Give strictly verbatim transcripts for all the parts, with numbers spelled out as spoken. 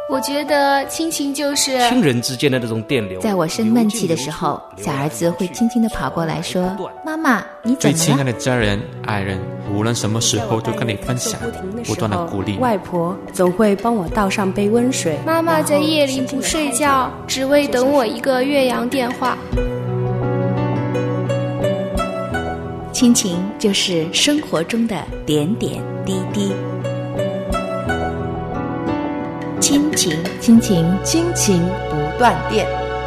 我觉得亲情就是亲人之间的那种电流。 在我生闷气的时候，小儿子会轻轻地跑过来说：妈妈，你怎么了？ 最亲爱的家人爱人，无论什么时候都跟你分享，不断的鼓励。 外婆总会帮我倒上杯温水。 妈妈在夜里不睡觉，只为等我一个越洋电话。 亲情就是生活中的点点滴滴。亲情， 亲情，亲情不断电。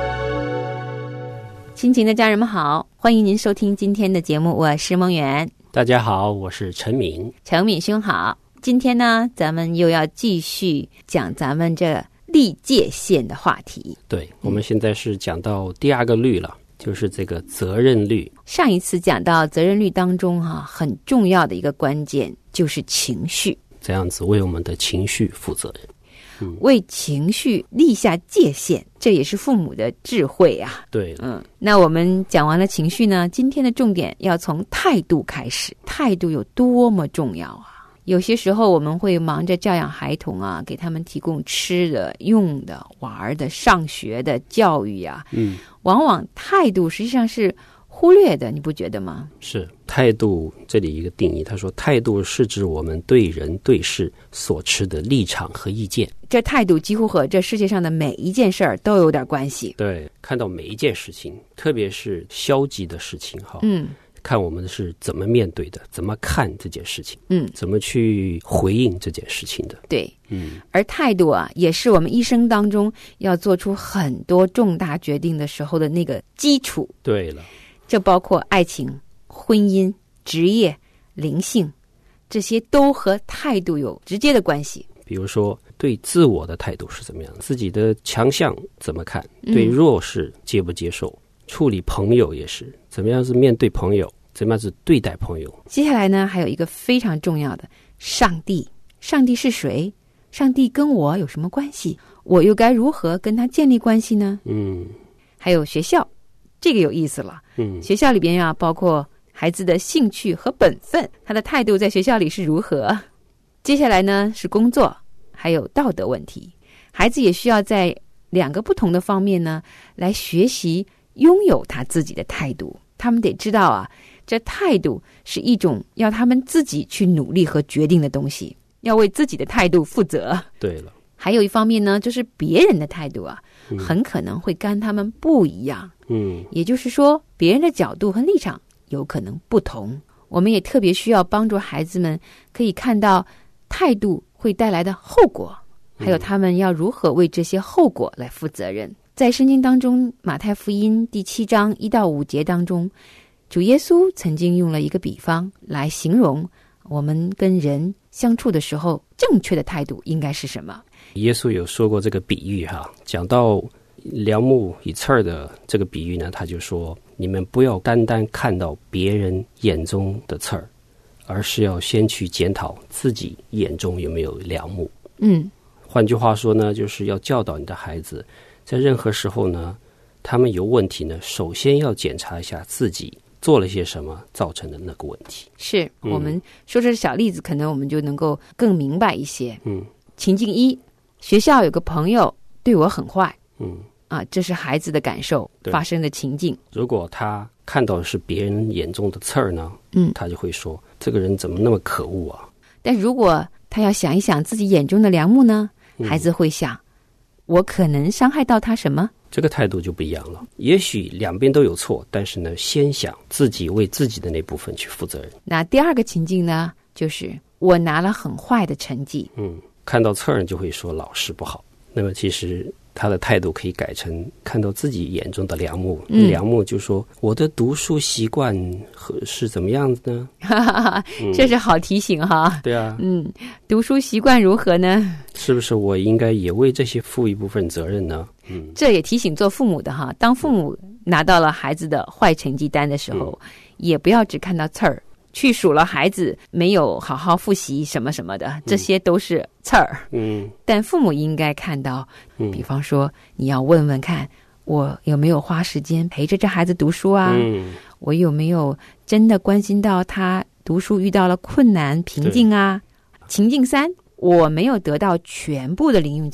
亲情的家人们好，欢迎您收听今天的节目，我是梦圆。 大家好，我是陈敏。 陈敏兄好。今天呢，咱们又要继续讲咱们这立界线的话题。 对，我们现在是讲到第二个律了，就是这个责任律。 上一次讲到责任律当中哈、啊，很重要的一个关键就是情绪， 这样子为我们的情绪负责任。嗯、 为情绪立下界限，这也是父母的智慧啊。 对， 嗯，那我们讲完了情绪呢，今天的重点要从态度开始。态度有多么重要啊！有些时候我们会忙着教养孩童啊，给他们提供吃的、用的、玩的、上学的教育啊， 嗯， 往往态度实际上是忽略的，你不觉得吗？ 是，态度这里一个定义，他说态度是指我们对人对事所持的立场和意见。 这态度几乎和这世界上的每一件事儿都有点关系。 对，看到每一件事情，特别是消极的事情哈， 嗯， 看我们是怎么面对的，怎么看这件事情， 嗯， 怎么去回应这件事情的。 对， 嗯， 而态度啊，也是我们一生当中要做出很多重大决定的时候的那个基础。 对了。 这包括爱情、婚姻、职业、灵性，这些都和态度有直接的关系。 比如说，对自我的态度是怎么样，自己的强项怎么看，对弱势接不接受，嗯、处理朋友也是怎么样是面对朋友，怎么样是对待朋友。 接下来呢，还有一个非常重要的，上帝。上帝是谁？上帝跟我有什么关系？我又该如何跟他建立关系呢？ 嗯， 还有学校。这个有意思了， 嗯，学校里边呀，包括孩子的兴趣和本分，他的态度在学校里是如何。接下来呢是工作，还有道德问题。孩子也需要在两个不同的方面呢来学习拥有他自己的态度。他们得知道啊，这态度是一种要他们自己去努力和决定的东西，要为自己的态度负责。 对了， 还有一方面呢，就是别人的态度啊，嗯、很可能会跟他们不一样。 嗯， 也就是说，别人的角度和立场有可能不同。我们也特别需要帮助孩子们可以看到态度会带来的后果，还有他们要如何为这些后果来负责任。在圣经当中，马太福音第七章一到五节当中，主耶稣曾经用了一个比方来形容我们跟人相处的时候，正确的态度应该是什么。 耶稣有说过这个比喻哈，讲到梁木以刺儿的这个比喻呢，他就说，你们不要单单看到别人眼中的刺儿，而是要先去检讨自己眼中有没有梁木。 嗯， 换句话说呢，就是要教导你的孩子，在任何时候呢，他们有问题呢，首先要检查一下自己做了些什么造成的那个问题。 是、嗯、我们说这小例子，可能我们就能够更明白一些。 嗯， 情境一，学校有个朋友对我很坏。 嗯。 啊，这是孩子的感受发生的情境。 如果他看到的是别人眼中的刺儿呢， 嗯， 他就会说这个人怎么那么可恶啊。 但如果他要想一想自己眼中的梁木呢， 嗯、 孩子会想，我可能伤害到他什么？ 这个态度就不一样了。也许两边都有错，但是呢，先想自己为自己的那部分去负责任。 那第二个情境呢，就是我拿了很坏的成绩， 嗯，看到刺儿就会说老师不好。那么其实他的态度可以改成看到自己眼中的梁木， 嗯、 梁木就说我的读书习惯是怎么样子呢？ 嗯、这是好提醒哈。 对啊， 嗯，读书习惯如何呢？ 是不是我应该也为这些负一部分责任呢？嗯， 这也提醒做父母的哈，当父母拿到了孩子的坏成绩单的时候，嗯、也不要只看到刺儿。去数了孩子没有好好复习什么什么的，这些都是刺儿。 嗯， 但父母应该看到， 嗯、 比方说你要问问看，我有没有花时间陪着这孩子读书啊？ 嗯， 我有没有真的关心到他读书遇到了困难瓶颈啊？情境三，我没有得到全部的零用钱，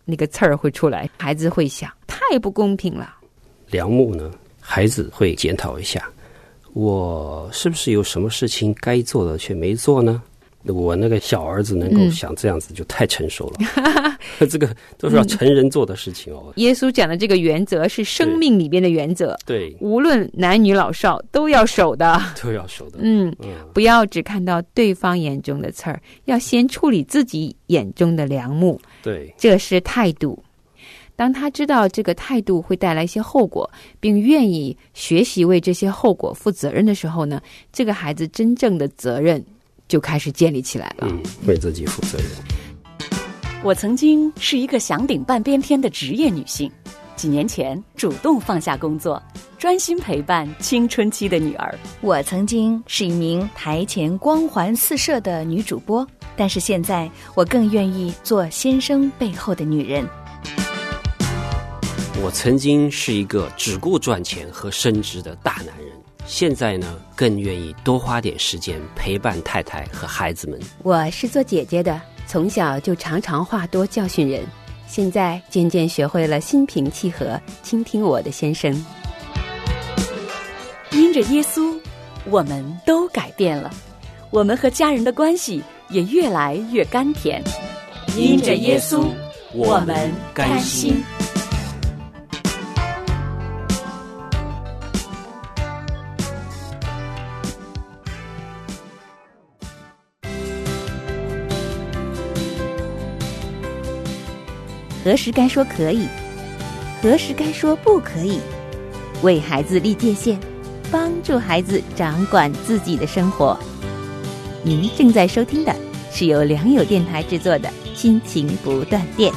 那个刺儿会出来，孩子会想太不公平了。 梁木呢，孩子会检讨一下，我是不是有什么事情该做的却没做呢？我那个小儿子能够想这样子就太成熟了、嗯、这个都是要成人做的事情哦、嗯、 耶稣讲的这个原则是生命里边的原则， 对， 无论男女老少都要守的， 都要守的。 嗯，嗯不要只看到对方眼中的刺儿，要先处理自己眼中的梁木。 对， 这是态度。当他知道这个态度会带来一些后果，并愿意学习为这些后果负责任的时候呢，这个孩子真正的责任就开始建立起来了。 嗯，为自己负责任。 我曾经是一个响顶半边天的职业女性，几年前主动放下工作，专心陪伴青春期的女儿。 我曾经是一名台前光环四射的女主播，但是现在我更愿意做先生背后的女人。 我曾经是一个只顾赚钱和升职的大男人，现在呢，更愿意多花点时间陪伴太太和孩子们。 我是做姐姐的，从小就常常话多教训人，现在渐渐学会了心平气和倾听我的先生。 因着耶稣，我们都改变了，我们和家人的关系也越来越甘甜。因着耶稣，我们甘心。 何时该说可以，何时该说不可以，为孩子立界限，帮助孩子掌管自己的生活。您正在收听的是由良友电台制作的亲情不断电。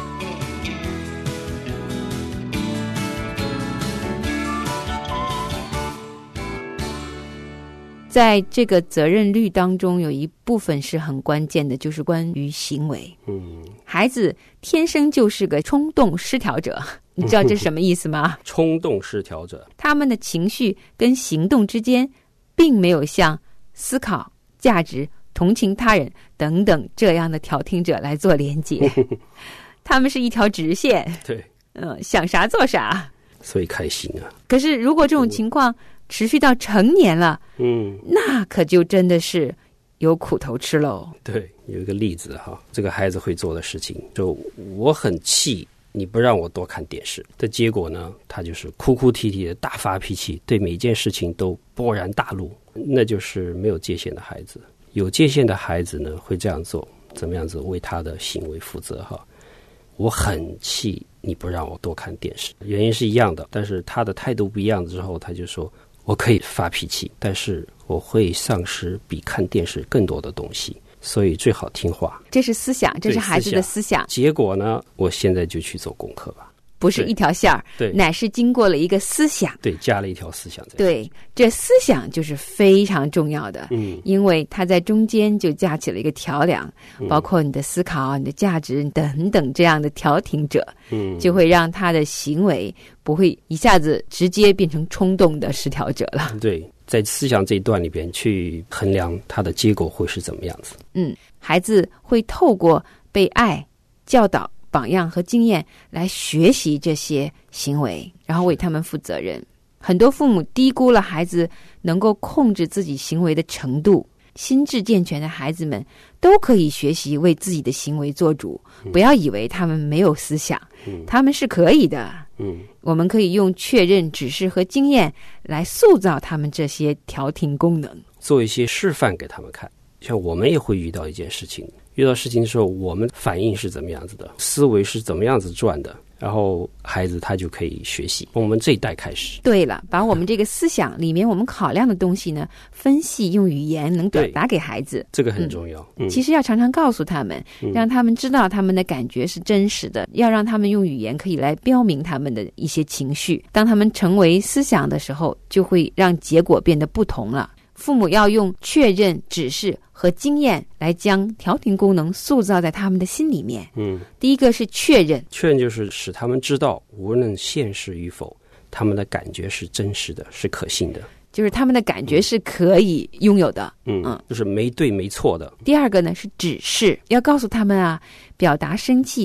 在这个责任律当中，有一部分是很关键的，就是关于行为。嗯，孩子天生就是个冲动失调者，你知道这是什么意思吗？ 冲动失调者， 他们的情绪跟行动之间，并没有像思考、价值、同情他人等等这样的调停者来做连结。他们是一条直线， 对， 嗯、呃，想啥做啥， 所以开心啊。 可是如果这种情况持续到成年了，嗯，那可就真的是有苦头吃喽。 对，有一个例子哈，这个孩子会做的事情，就我很气你不让我多看电视的结果呢，他就是哭哭啼啼的大发脾气，对每件事情都勃然大怒，那就是没有界限的孩子。有界限的孩子呢，会这样做，怎么样子为他的行为负责哈。我很气你不让我多看电视，原因是一样的，但是他的态度不一样之后，他就说我可以发脾气，但是我会丧失比看电视更多的东西，所以最好听话。 这是思想，这是孩子的思想。 结果呢，我现在就去做功课吧。 不是一条线儿， 对， 乃是经过了一个思想， 对，加了一条思想在。 对，这思想就是非常重要的，嗯，因为它在中间就架起了一个桥梁，嗯、包括你的思考、你的价值等等这样的调停者，嗯，就会让他的行为不会一下子直接变成冲动的失调者了。 对，在思想这一段里边去衡量他的结果会是怎么样子。 嗯，孩子会透过被爱、教导、榜样和经验来学习这些行为，然后为他们负责任。很多父母低估了孩子能够控制自己行为的程度，心智健全的孩子们都可以学习为自己的行为做主，嗯、不要以为他们没有思想，嗯、他们是可以的。嗯，我们可以用确认、指示和经验来塑造他们这些调停功能， 做一些示范给他们看。像我们也会遇到一件事情，遇到事情的时候，我们反应是怎么样子的，思维是怎么样子转的，然后孩子他就可以学习。从我们这一代开始。 对了，把我们这个思想里面我们考量的东西呢，分析用语言能表达给孩子， 这个很重要。 嗯嗯、其实要常常告诉他们，让他们知道他们的感觉是真实的，要让他们用语言可以来标明他们的一些情绪。当他们成为思想的时候，就会让结果变得不同了。父母要用确认、指示和经验来将调停功能塑造在他们的心里面。嗯，第一个是确认， 确认就是使他们知道，无论现实与否，他们的感觉是真实的，是可信的， 就是他们的感觉是可以拥有的。 嗯嗯，就是没对没错的。 第二个呢是指示，要告诉他们啊，表达生气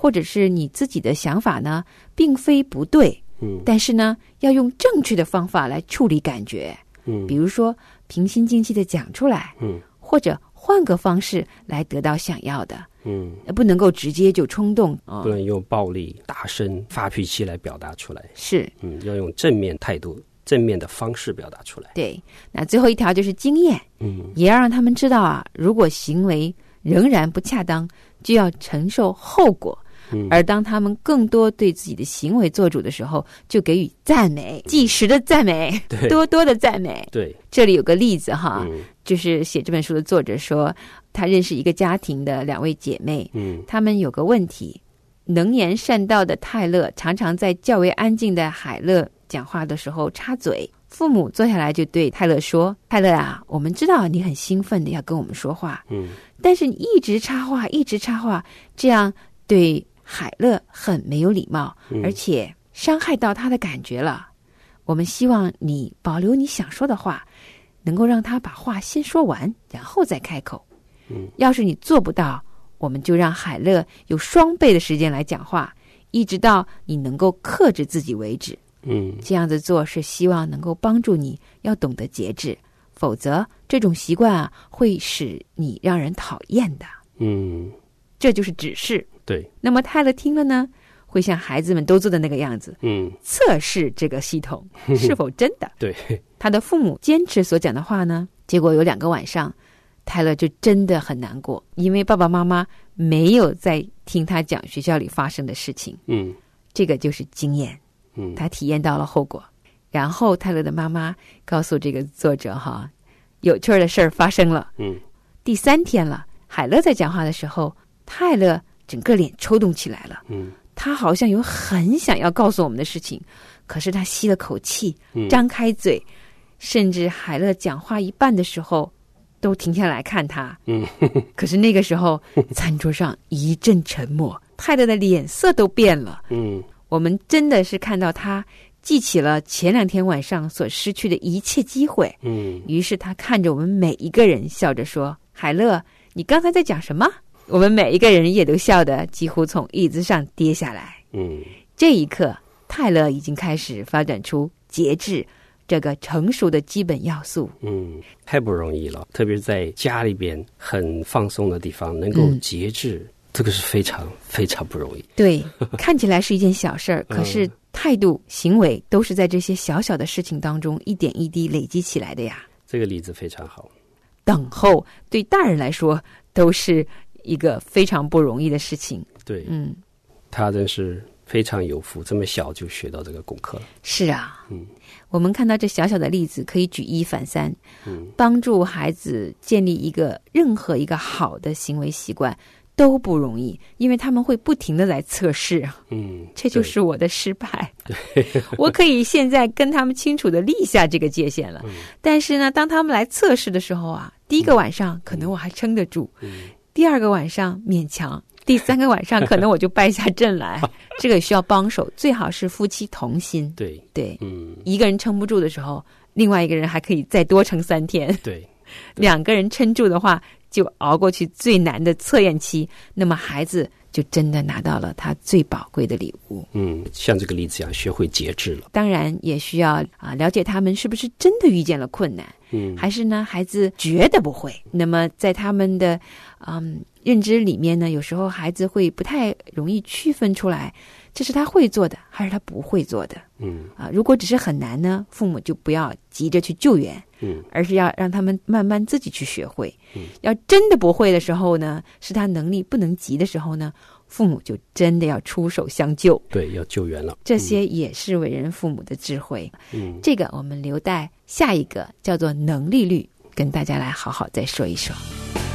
或者是你自己的想法呢，并非不对， 嗯， 但是呢，要用正确的方法来处理感觉， 嗯， 比如说平心静气的讲出来， 嗯， 或者换个方式来得到想要的， 嗯， 不能够直接就冲动，哦、 不能用暴力、大声、发脾气来表达出来， 是， 嗯，要用正面态度、正面的方式表达出来。 对，那最后一条就是经验， 嗯， 也要让他们知道啊，如果行为仍然不恰当，就要承受后果。 嗯， 而当他们更多对自己的行为做主的时候，就给予赞美，即时的赞美，多多的赞美。 对， 这里有个例子哈， 嗯， 就是写这本书的作者说，他认识一个家庭的两位姐妹， 嗯， 他们有个问题，能言善道的泰勒常常在较为安静的海勒讲话的时候插嘴。父母坐下来就对泰勒说，泰勒啊，我们知道你很兴奋的要跟我们说话， 嗯， 但是你一直插话一直插话，这样对海勒很没有礼貌， 嗯， 而且伤害到他的感觉了。我们希望你保留你想说的话，能够让他把话先说完，然后再开口。 嗯， 要是你做不到，我们就让海勒有双倍的时间来讲话，一直到你能够克制自己为止。 嗯， 这样子做是希望能够帮助你要懂得节制，否则这种习惯啊会使你让人讨厌的。 嗯， 这就是指示。 对。 那么泰勒听了呢，会像孩子们都做的那个样子， 嗯， 测试这个系统是否真的。 对。 他的父母坚持所讲的话呢，结果有两个晚上，泰勒就真的很难过，因为爸爸妈妈没有在听他讲学校里发生的事情。 嗯， 这个就是经验。 嗯， 他体验到了后果。然后泰勒的妈妈告诉这个作者哈，有趣的事儿发生了。 嗯， 第三天了，海勒在讲话的时候，泰勒整个脸抽动起来了。 嗯， 他好像有很想要告诉我们的事情，可是他吸了口气， 嗯， 张开嘴，甚至海勒讲话一半的时候都停下来看他。 嗯， 可是那个时候餐桌上一阵沉默，泰勒的脸色都变了。 嗯， 我们真的是看到他记起了前两天晚上所失去的一切机会。 嗯， 于是他看着我们每一个人笑着说，海勒，你刚才在讲什么？我们每一个人也都笑得几乎从椅子上跌下来。 嗯， 这一刻泰勒已经开始发展出节制这个成熟的基本要素。 嗯，太不容易了，特别是在家里边很放松的地方能够节制，嗯，这个是非常非常不容易。 对，看起来是一件小事儿，可是态度行为都是在这些小小的事情当中一点一滴累积起来的呀。 这个例子非常好。 等候对大人来说都是一个非常不容易的事情。 对， 嗯， 他真是非常有福，这么小就学到这个功课了。 是啊， 嗯， 我们看到这小小的例子可以举一反三， 嗯， 帮助孩子建立一个任何一个好的行为习惯都不容易，因为他们会不停的来测试。 嗯， 这就是我的失败。我可以现在跟他们清楚的立下这个界限了，嗯，但是呢，当他们来测试的时候啊，第一个晚上可能我还撑得住， 嗯， 第二个晚上勉强，第三个晚上可能我就败下阵来。这个需要帮手，最好是夫妻同心。 对对，嗯， 一个人撑不住的时候，另外一个人还可以再多撑三天。 对，对， 两个人撑住的话，就熬过去最难的测验期，那么孩子就真的拿到了他最宝贵的礼物。 嗯，像这个例子一样，学会节制了。 当然也需要啊了解他们是不是真的遇见了困难， 嗯，还是呢孩子觉得不会。那么在他们的嗯认知里面呢，有时候孩子会不太容易区分出来，这是他会做的还是他不会做的。 嗯啊，如果只是很难呢，父母就不要急着去救援， 嗯， 而是要让他们慢慢自己去学会。 嗯， 要真的不会的时候呢，是他能力不能及的时候呢，父母就真的要出手相救。 对，要救援了。 这些也是为人父母的智慧。 嗯， 这个我们留待下一个叫做能力率，跟大家来好好再说一说。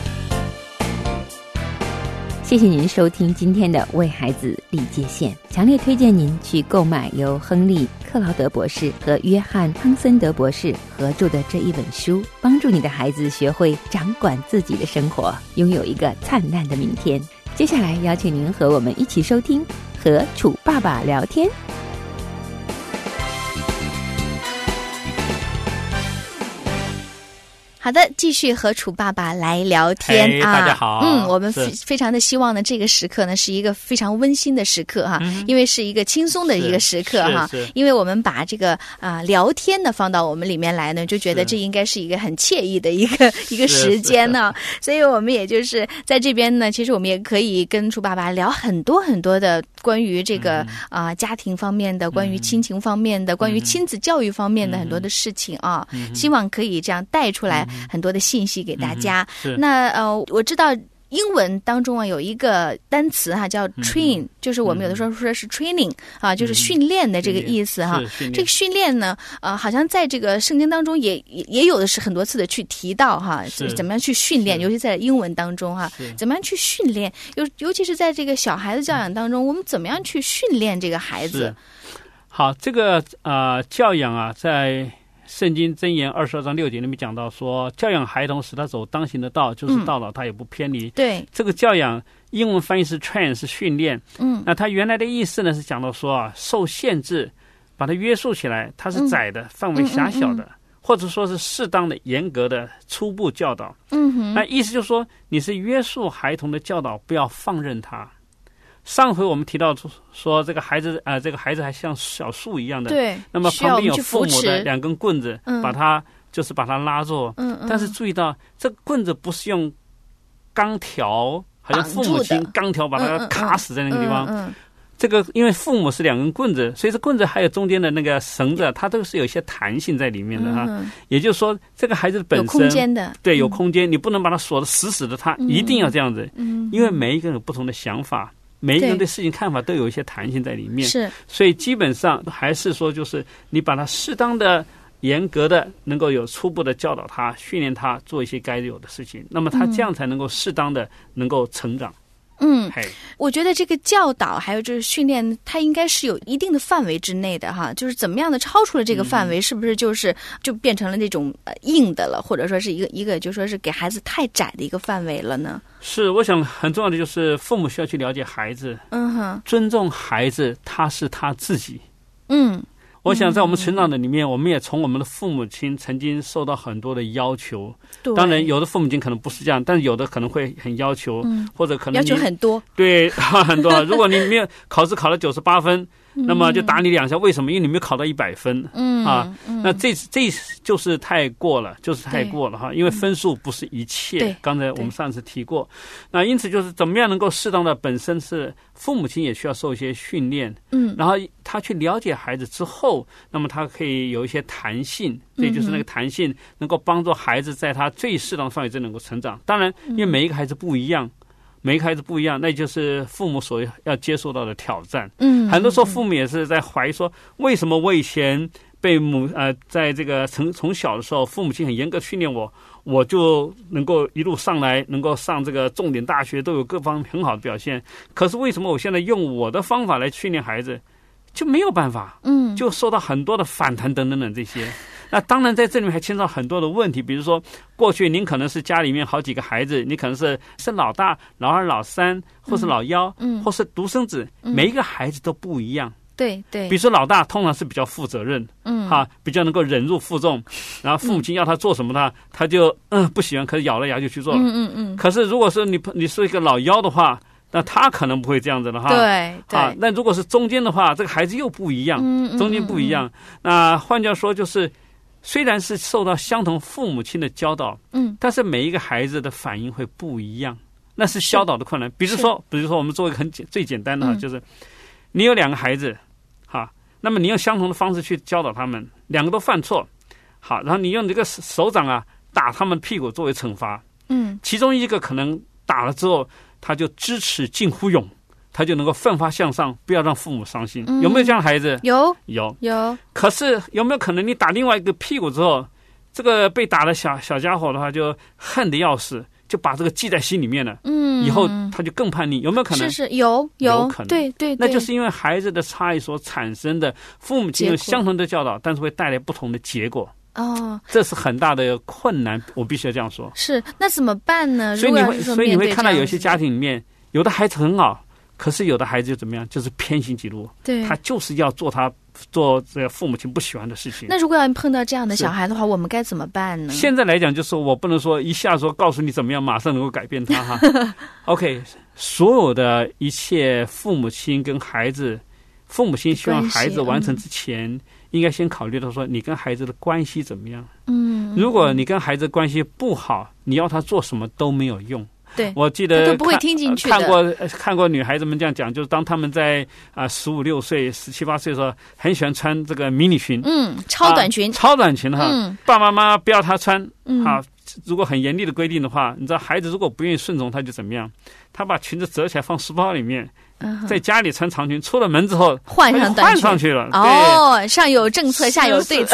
谢谢您收听今天的为孩子立界限，强烈推荐您去购买由亨利·克劳德博士和约翰·汤森德博士合著的这一本书，帮助你的孩子学会掌管自己的生活，拥有一个灿烂的明天。接下来邀请您和我们一起收听和楚爸爸聊天。 好的，继续和楚爸爸来聊天嘿啊！ 大家好， 嗯，我们是非非常的希望呢，这个时刻呢是一个非常温馨的时刻哈、 嗯因为是一个轻松的一个时刻哈是是， 因为我们把这个啊、聊天呢放到我们里面来呢，就觉得是这应该是一个很惬意的一个一个时间呢，所以我们也就是在这边呢，其实我们也可以跟楚爸爸聊很多很多的关于这个啊、 嗯家庭方面的，关于亲情方面的，关于亲子教育方面的很多的事情啊， 嗯希望可以这样带出来很多的信息给大家。 是那呃，我知道英文当中啊有一个单词哈、叫 train，、就是我们有的时候说是 training、啊，就是训练的这个意思哈、 是训练这个训练呢，呃，好像在这个圣经当中也也也有的是很多次的去提到哈， 是怎么样去训练， 是尤其在英文当中哈是， 怎么样去训练，尤尤其是在这个小孩子教养当中，我们怎么样去训练这个孩子是？好，这个呃教养啊，在圣经箴言二十二章六节里面讲到说，教养孩童使他走当行的道，就是到老他也不偏离。 对， 这个教养英文翻译是 train， 是训练。 嗯， 那它原来的意思呢是讲到说啊，受限制，把它约束起来，它是窄的，范围狭小的。或者说是适当的、严格的初步教导， 嗯哼， 那意思就是说，你是约束孩童的教导，不要放任他。上回我们提到说，这个孩子啊、呃，这个孩子还像小树一样的， 对， 那么旁边有父母需要我们去扶持的两根棍子， 嗯把他就是把他拉住。 嗯嗯， 但是注意到，这个棍子不是用钢条，好像父母亲钢条把他卡死在那个地方。 嗯嗯嗯这个因为父母是两根棍子，所以这棍子还有中间的那个绳子，它都是有一些弹性在里面的哈。 嗯、 也就是说，这个孩子本身有空间的， 对，有空间，嗯、你不能把它锁得死死的，他一定要这样子。 嗯， 因为每一个人有不同的想法，每一个人对事情看法都有一些弹性在里面。 是， 所以基本上还是说，就是你把它适当的、严格的，能够有初步的教导他、训练他做一些该有的事情，那么他这样才能够适当的能够成长。 嗯，我觉得这个教导还有就是训练，它应该是有一定的范围之内的哈。就是怎么样的超出了这个范围，嗯、是不是就是就变成了那种呃硬的了，或者说是一个一个就说是给孩子太窄的一个范围了呢？ 是，我想很重要的就是父母需要去了解孩子， 嗯哼， 尊重孩子，他是他自己， 嗯。 我想在我们成长的里面，我们也从我们的父母亲曾经受到很多的要求。当然，有的父母亲可能不是这样，但是有的可能会很要求， 嗯、 或者可能要求很多。 对，很多。如果你没有考试考了九十八分，那么就打你两下。为什么？因为你没有考到一百分。 嗯啊， 嗯、 那这这就是太过了，就是太过了哈。因为分数不是一切。 对， 刚才我们上次提过。那因此就是怎么样能够适当的，本身是父母亲也需要受一些训练。 嗯， 然后他去了解孩子之后，那么他可以有一些弹性，所以就是那个弹性能够帮助孩子在他最适当的范围之内能够成长。当然，因为每一个孩子不一样。每一个孩子不一样，那就是父母所要接受到的挑战。 嗯， 很多时候父母也是在怀疑说，为什么我以前被母呃，在这个从从小的时候，父母亲很严格训练我，我就能够一路上来，能够上这个重点大学，都有各方面很好的表现。可是为什么我现在用我的方法来训练孩子，就没有办法？ 嗯， 就受到很多的反弹等等等这些。那当然，在这里面还牵涉到很多的问题，比如说，过去您可能是家里面好几个孩子，你可能是是老大、老二、老三，或是老幺， 嗯， 或是独生子， 嗯、 每一个孩子都不一样。 对对。 比如说老大通常是比较负责任， 嗯， 哈，比较能够忍辱负重，然后父母亲要他做什么他，他他就嗯不喜欢，可是咬了牙就去做了。 嗯嗯嗯。 可是如果是你你是一个老幺的话，那他可能不会这样子了哈。 对对。 啊，那如果是中间的话，这个孩子又不一样， 嗯嗯、 中间不一样。嗯、那换句话说就是。虽然是受到相同父母亲的教导， 嗯， 但是每一个孩子的反应会不一样，那是教导的困难。比如说，比如说我们做一个很简最简单的哈， 嗯、 就是你有两个孩子，哈，那么你用相同的方式去教导他们，两个都犯错，好，然后你用这个手掌啊打他们屁股作为惩罚， 嗯， 其中一个可能打了之后，他就知耻近乎勇。他就能够奋发向上，不要让父母伤心。嗯、有没有这样的孩子？ 有， 有， 有。 可是有没有可能你打另外一个屁股之后，这个被打的小小家伙的话，就恨得要死，就把这个记在心里面了。 嗯， 以后他就更叛逆。有没有可能？ 是是有有， 有可能。 对 对, 对， 那就是因为孩子的差异所产生的，父母亲有相同的教导，但是会带来不同的结果。 哦， 这是很大的困难，我必须要这样说。 是，那怎么办呢？ 所以你会，所以你会看到有些家庭里面，有的孩子很好。可是有的孩子就怎么样，就是偏行己路， 对， 他就是要做他做这个父母亲不喜欢的事情。 那如果要碰到这样的小孩的话，我们该怎么办呢？ 现在来讲，就是我不能说一下说告诉你怎么样，马上能够改变他哈。OK， 所有的一切父母亲跟孩子，父母亲希望孩子完成之前，嗯、应该先考虑到说你跟孩子的关系怎么样。 嗯， 如果你跟孩子关系不好，你要他做什么都没有用。 对， 我记得都不会听进去的。 看过看过女孩子们这样讲，就是当他们在啊十五六岁、十七八岁的时候，很喜欢穿这个迷你裙， 嗯，超短裙， 啊、超短裙哈， 嗯， 爸爸妈妈不要他穿， 嗯， 啊，如果很严厉的规定的话，你知道孩子如果不愿意顺从，他就怎么样？他把裙子折起来放书包里面。 嗯、 在家里穿长裙，出了门之后换上短裙，换上去了。 哦，上有政策，下有对策。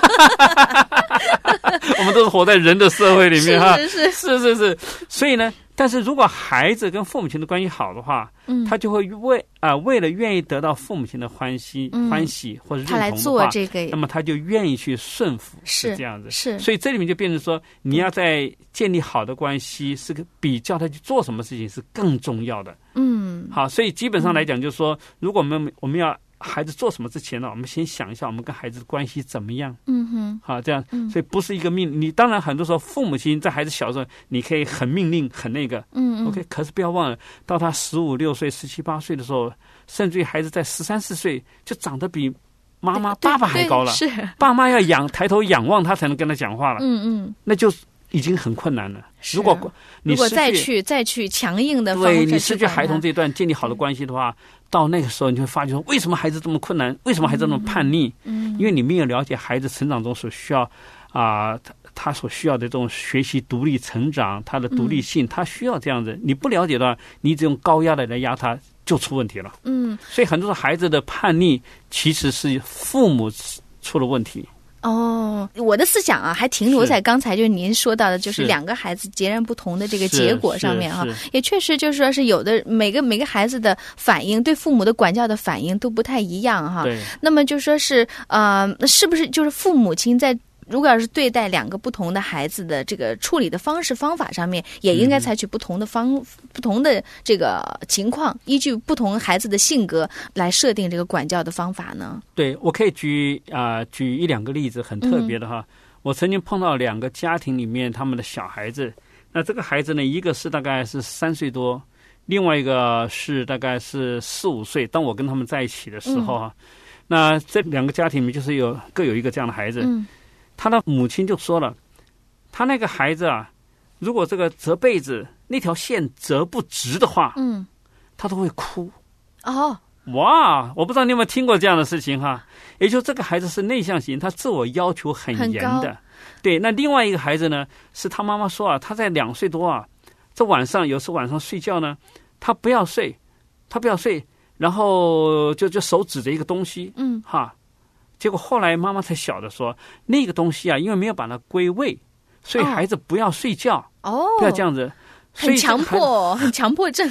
我们都是活在人的社会里面哈， 是是是是是。所以呢，但是如果孩子跟父母亲的关系好的话， 嗯， 他就会为啊、呃、为了愿意得到父母亲的欢喜、嗯、欢喜或者认同的话， 他来做这个， 那么他就愿意去顺服， 是这样子。 是， 所以这里面就变成说，你要在建立好的关系，是个比叫他去做什么事情是更重要的。 嗯， 好，所以基本上来讲，就是说，嗯、如果我们我们要孩子做什么之前呢，我们先想一下我们跟孩子的关系怎么样。 嗯哼， 好，这样， 嗯、 所以不是一个命。你当然很多时候父母亲在孩子小的时候，你可以很命令，很那个， 嗯 ，OK。可是不要忘了，到他十五六岁、十七八岁的时候，甚至于孩子在十三四岁就长得比妈妈、爸爸还高了， 是爸妈要仰抬头仰望他才能跟他讲话了。 嗯嗯， 那就已经很困难了。如果你如果再去再去强硬的方式， 对你失去孩童这段建立好的关系的话，到那个时候你会发觉说，为什么孩子这么困难？为什么孩子这么叛逆？ 嗯， 因为你没有了解孩子成长中所需要啊、呃，他他所需要的这种学习独立成长，他的独立性，嗯、他需要这样子。你不了解的话，你只用高压的来压他，就出问题了。 嗯， 所以很多时候孩子的叛逆其实是父母出了问题。 哦，我的思想啊，还停留在刚才就是您说到的，就是两个孩子截然不同的这个结果上面哈，也确实就是说是有的每个每个孩子的反应，对父母的管教的反应都不太一样哈。 对。 那么就说是呃，是不是就是父母亲在如果要是对待两个不同的孩子的这个处理的方式方法上面，也应该采取不同的方、嗯、不同的这个情况，依据不同孩子的性格来设定这个管教的方法呢？ 对，我可以举啊、呃、举一两个例子，很特别的哈。嗯、我曾经碰到两个家庭里面他们的小孩子，那这个孩子呢，一个是大概是三岁多，另外一个是大概是四五岁。当我跟他们在一起的时候哈，嗯、那这两个家庭里面就是有各有一个这样的孩子。 嗯， 他的母亲就说了，他那个孩子啊，如果这个折被子那条线折不直的话， 嗯， 他都会哭。 哦， 哇，我不知道你有没有听过这样的事情哈。也就是这个孩子是内向型，他自我要求很严的。对，那另外一个孩子呢，是他妈妈说啊，他在两岁多啊，这晚上有时晚上睡觉呢，他不要睡，他不要睡，然后就就手指着一个东西， 嗯， 哈。结果后来妈妈才晓得说，那个东西啊，因为没有把它归位，所以孩子不要睡觉， 哦， 不要这样子， 很强迫，很强迫症。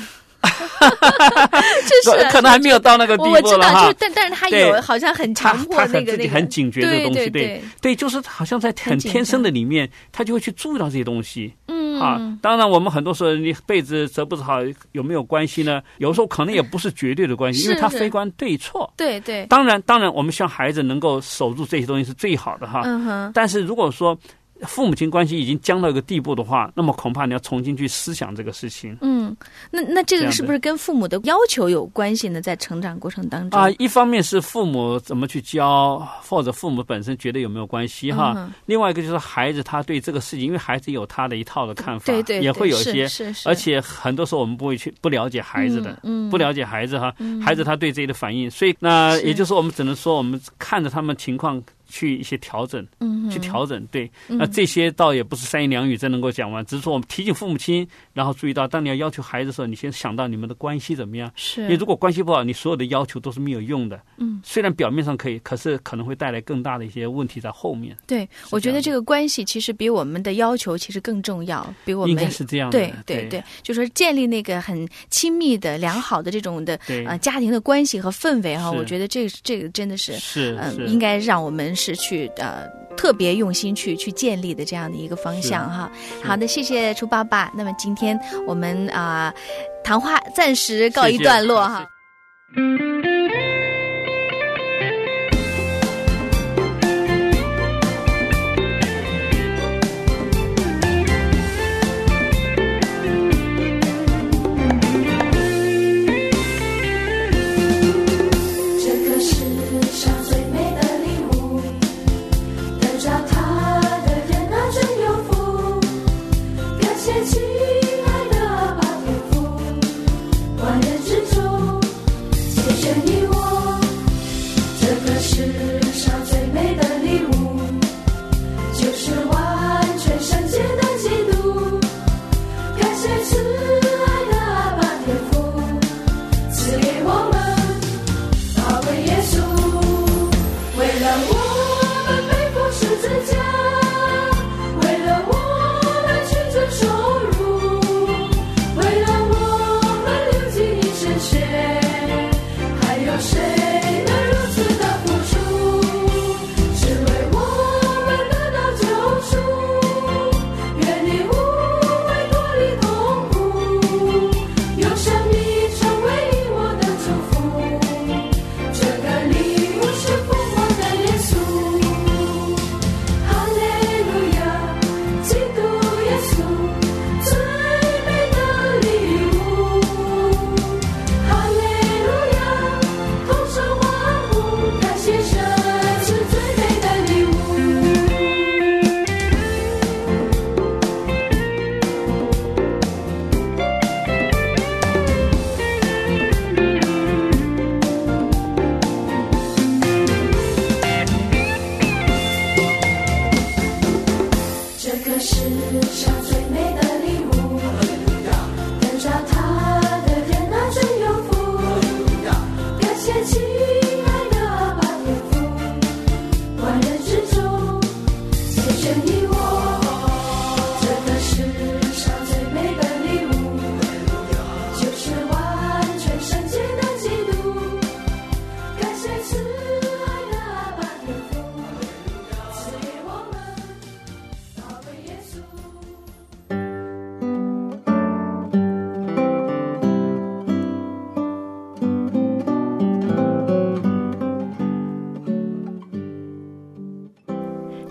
就是、啊、 可能还没有到那个地步了哈。 我知道，就是但但是他有好像很强迫那个那个，他自己很警觉的东西， 对对 对, 对, 对，就是好像在很天生的里面，他就会去注意到这些东西。 嗯， 啊，当然我们很多时候你被子折不好有没有关系呢？有时候可能也不是绝对的关系，因为它非关对错。 对对。 当然，当然，我们希望孩子能够守住这些东西是最好的哈。 嗯哼。 但是如果说父母亲关系已经僵到一个地步的话，那么恐怕你要重新去思想这个事情。 嗯，那那这个是不是跟父母的要求有关系呢？在成长过程当中啊、呃，一方面是父母怎么去教，或者父母本身觉得有没有关系哈。 嗯、 另外一个就是孩子他对这个事情，因为孩子有他的一套的看法， 对 对, 对， 也会有一些， 是是是， 而且很多时候我们不会去不了解孩子的， 嗯，嗯不了解孩子哈， 嗯、 孩子他对这些的反应，所以那也就是说我们只能说我们看着他们情况。去一些调整， 嗯， 去调整，对， 嗯、 那这些倒也不是三言两语真能够讲完，只是说我们提醒父母亲，然后注意到，当你要要求孩子的时候，你先想到你们的关系怎么样。 是， 因为如果关系不好，你所有的要求都是没有用的。 嗯， 虽然表面上可以，可是可能会带来更大的一些问题在后面。 对，我觉得这个关系其实比我们的要求其实更重要，比我们应该是这样的。 对对 对, 对，就说建立那个很亲密的、良好的这种的呃家庭的关系和氛围哈，我觉得这这个真的是是嗯、呃，应该让我们是去呃。特别用心去去建立的这样的一个方向哈。好的，谢谢楚爸爸。那么今天我们啊、呃、谈话暂时告一段落哈。 谢谢。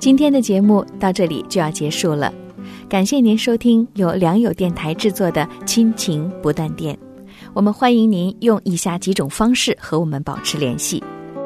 今天的节目到这里就要结束了，感谢您收听由良友电台制作的亲情不断电。我们欢迎您用以下几种方式和我们保持联系。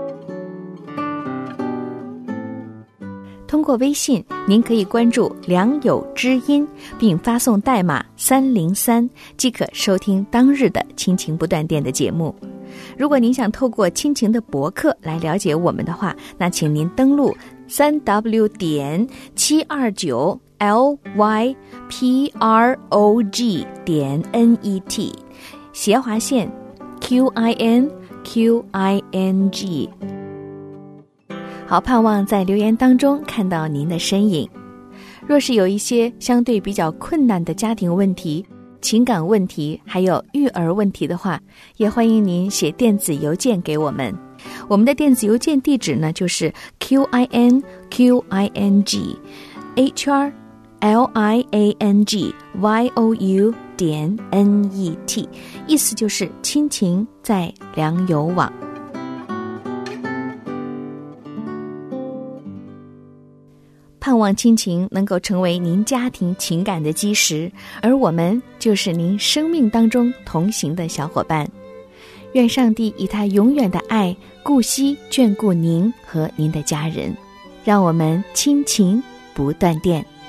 通过微信，您可以关注良友知音，并发送代码三零三，即可收听当日的亲情不断电的节目。如果您想透过亲情的博客来了解我们的话，那请您登录三 w 点七二九 l y p r o g 点 n e t 斜划线 q i n q i n g。 好，盼望在留言当中看到您的身影。若是有一些相对比较困难的家庭问题、情感问题还有育儿问题的话，也欢迎您写电子邮件给我们。我们的电子邮件地址呢，就是 q i n q i n g h r l i a n g y o u 点 n e t， 意思就是亲情在良友网。盼望亲情能够成为您家庭情感的基石，而我们就是您生命当中同行的小伙伴。愿上帝以他永远的爱顾惜眷顾您和您的家人，让我们亲情不断电。